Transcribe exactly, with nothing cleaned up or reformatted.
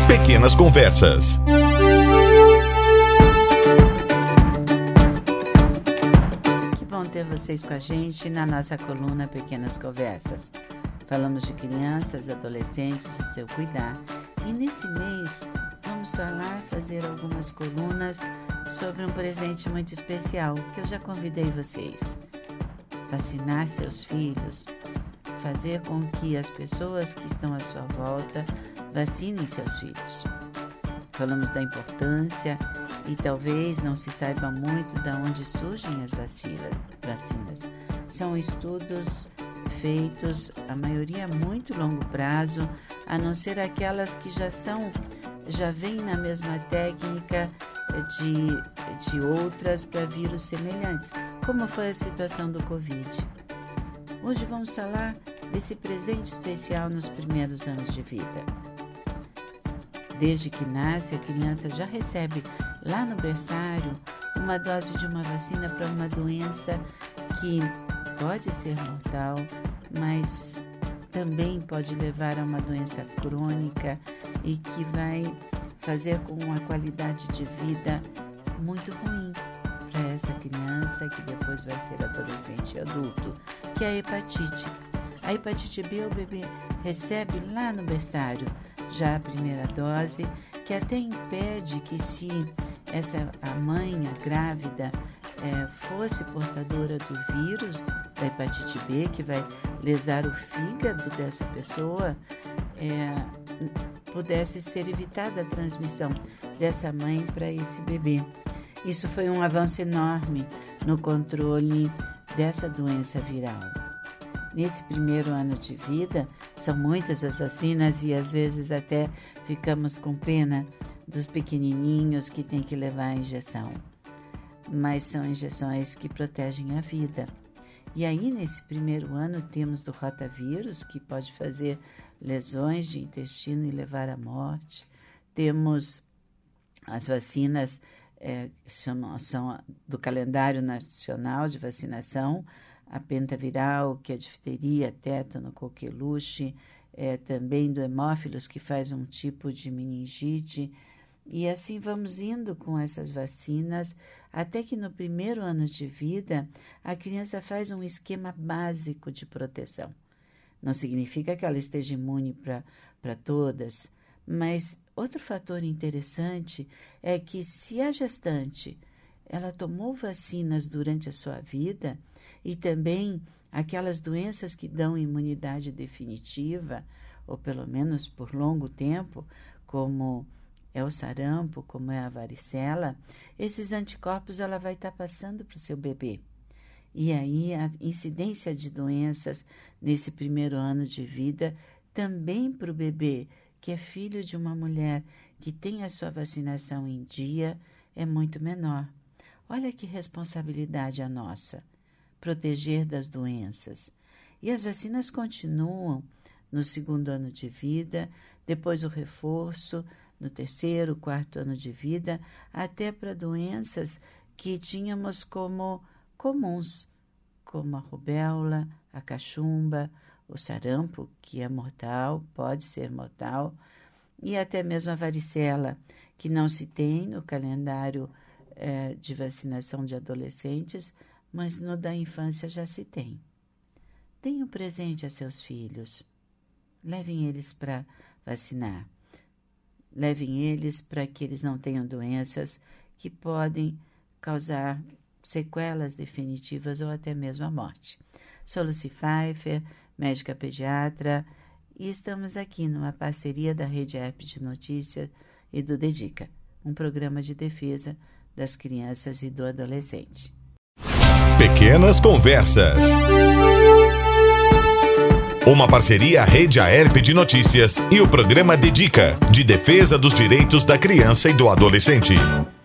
Pequenas Conversas. Que bom ter vocês com a gente na nossa coluna Pequenas Conversas. Falamos de crianças, adolescentes, do seu cuidar. E nesse mês vamos falar, fazer algumas colunas sobre um presente muito especial que eu já convidei vocês. Vacinar seus filhos, fazer com que as pessoas que estão à sua volta vacinem seus filhos. Falamos da importância e talvez não se saiba muito de onde surgem as vacinas. São estudos feitos, a maioria a muito longo prazo, a não ser aquelas que já são, já vêm na mesma técnica de, de outras para vírus semelhantes, como foi a situação do Covid. Hoje vamos falar desse presente especial nos primeiros anos de vida. Desde que nasce, a criança já recebe lá no berçário uma dose de uma vacina para uma doença que pode ser mortal, mas também pode levar a uma doença crônica e que vai fazer com uma qualidade de vida muito ruim para essa criança que depois vai ser adolescente e adulto, que é a hepatite. A hepatite B o bebê recebe lá no berçário já a primeira dose, que até impede que se essa, a mãe, a grávida, é, fosse portadora do vírus da hepatite B, que vai lesar o fígado dessa pessoa, é, pudesse ser evitada a transmissão dessa mãe para esse bebê. Isso foi um avanço enorme no controle dessa doença viral. Nesse primeiro ano de vida, são muitas as vacinas e às vezes até ficamos com pena dos pequenininhos que têm que levar a injeção. Mas são injeções que protegem a vida. E aí, nesse primeiro ano, temos do rotavírus, que pode fazer lesões de intestino e levar à morte. Temos as vacinas é, chamam, são do calendário nacional de vacinação, a pentaviral, que é a difteria, tétano, coqueluche, é, também do hemófilos, que faz um tipo de meningite. E assim vamos indo com essas vacinas, até que no primeiro ano de vida, a criança faz um esquema básico de proteção. Não significa que ela esteja imune para todas, mas outro fator interessante é que se a gestante ela tomou vacinas durante a sua vida e também aquelas doenças que dão imunidade definitiva, ou pelo menos por longo tempo, como é o sarampo, como é a varicela, esses anticorpos ela vai estar passando para o seu bebê. E aí a incidência de doenças nesse primeiro ano de vida, também para o bebê, que é filho de uma mulher que tem a sua vacinação em dia, é muito menor. Olha que responsabilidade a nossa, proteger das doenças. E as vacinas continuam no segundo ano de vida, depois o reforço no terceiro, quarto ano de vida, até para doenças que tínhamos como comuns, como a rubéola, a cachumba, o sarampo, que é mortal, pode ser mortal, e até mesmo a varicela, que não se tem no calendário é, de vacinação de adolescentes, mas no da infância já se tem. Deem um presente a seus filhos. Levem eles para vacinar. Levem eles para que eles não tenham doenças que podem causar sequelas definitivas ou até mesmo a morte. Sou Lucy Pfeiffer, médica pediatra, e estamos aqui numa parceria da Rede Herp de Notícias e do Dedica, um programa de defesa das crianças e do adolescente. Pequenas Conversas. Uma parceria Rede Herp de Notícias e o programa Dedica, de defesa dos direitos da criança e do adolescente.